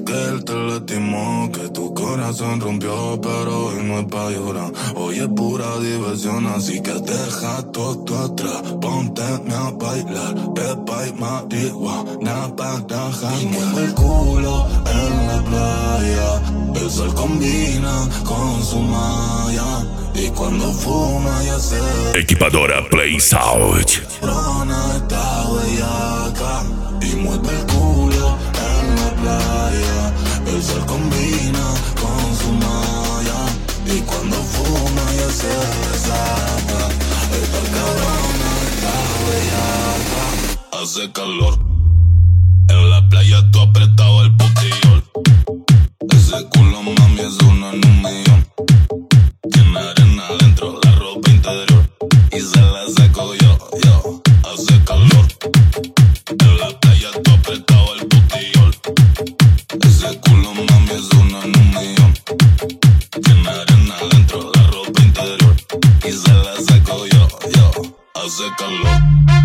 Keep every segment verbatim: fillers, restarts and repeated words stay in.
que él te lastimó, que tu corazón rompió, pero hoy no es pa' llorar. Hoy es pura diversión, así que deja todo atrás. Ponte a bailar, pepa y marihuana para janguear. Y mueve el culo en la playa, el sol combina con su malla. Y cuando fuma ya se Equipadora Play Sound. Rona está bellaca y mueve el culo en la playa. El sol combina con su malla. Y cuando fuma ya se desata. Esta cabrona está bellaca. Hace calor en la playa, tú apretado el botellón. Ese culo, mami, es una en un millón. Tiene arena adentro, la ropa interior, y se la saco yo, yo. Hace calor en la playa, tú apretado el botellón. Ese culo, mami, es una en un millón. Tiene arena adentro, la ropa interior, y se la saco yo, yo. Hace calor.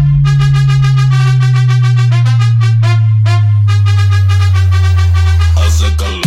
Hace calor.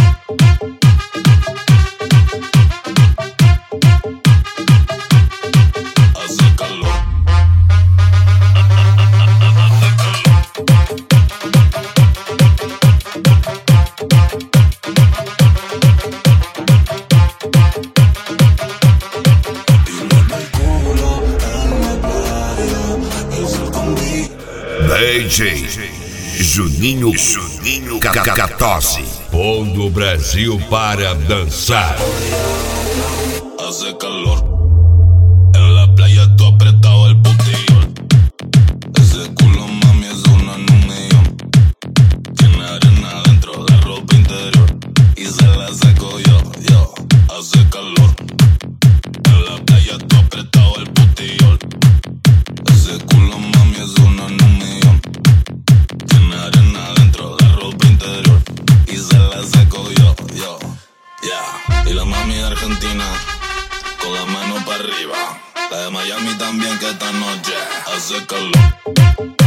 D J Juninho, Juninho Cacatosse, pondo o Brasil para dançar. Hace calor en la playa, tú apretado el botellón. Ese culo, mami, es una en un millón. Tiene arena adentro, la ropa interior, y se la saco yo, yo. Hace calor en la playa, tú apretado el botellón. Ese culo, mami, es una en un millón. Tiene arena adentro, la ropa interior, y se la saco yo, yo. Yeah. Y la mami de Argentina con la mano para arriba. La de Miami también, que esta noche hace calor.